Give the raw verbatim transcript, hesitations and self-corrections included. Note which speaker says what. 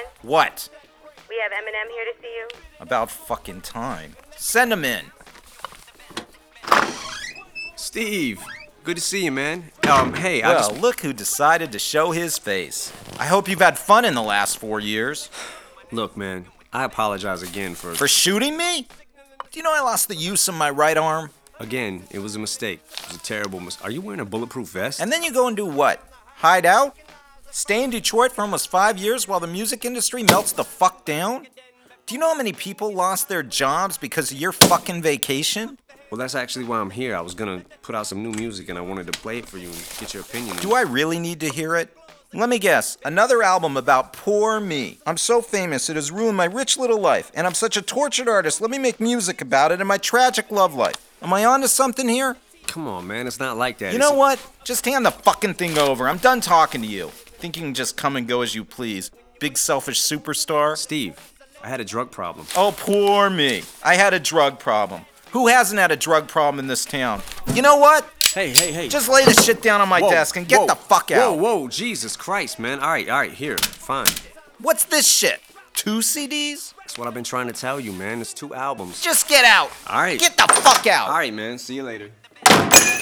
Speaker 1: in?
Speaker 2: What?
Speaker 1: We have Eminem here to see you.
Speaker 2: About fucking time. Send him in.
Speaker 3: Steve, good to see you, man. Um, hey, I
Speaker 2: Well,
Speaker 3: just...
Speaker 2: look who decided to show his face. I hope you've had fun in the last four years.
Speaker 3: Look, man, I apologize again for...
Speaker 2: For shooting me? Do you know I lost the use of my right arm?
Speaker 3: Again, it was a mistake. It was a terrible mistake. Are you wearing a bulletproof vest?
Speaker 2: And then you go and do what? Hide out? Stay in Detroit for almost five years while the music industry melts the fuck down? Do you know how many people lost their jobs because of your fucking vacation?
Speaker 3: Well, that's actually why I'm here. I was gonna put out some new music and I wanted to play it for you and get your opinion.
Speaker 2: Do I really need to hear it? Let me guess, another album about poor me. I'm so famous, it has ruined my rich little life, and I'm such a tortured artist. Let me make music about it and my tragic love life. Am I onto something here?
Speaker 3: Come on, man, it's not like that.
Speaker 2: You
Speaker 3: It's
Speaker 2: know
Speaker 3: a-
Speaker 2: what? Just hand the fucking thing over. I'm done talking to you. Think you can just come and go as you please. Big selfish superstar.
Speaker 3: Steve, I had a drug problem.
Speaker 2: Oh, poor me. I had a drug problem. Who hasn't had a drug problem in this town? You know what?
Speaker 3: Hey, hey, hey.
Speaker 2: Just lay this shit down on my
Speaker 3: Whoa,
Speaker 2: desk and get
Speaker 3: whoa,
Speaker 2: the fuck out.
Speaker 3: Whoa, whoa, Jesus Christ, man. All right, all right, here, fine.
Speaker 2: What's this shit? Two C Ds?
Speaker 3: That's what I've been trying to tell you, man. It's two albums.
Speaker 2: Just get out.
Speaker 3: All right.
Speaker 2: Get the fuck out.
Speaker 3: All right, man. See you later.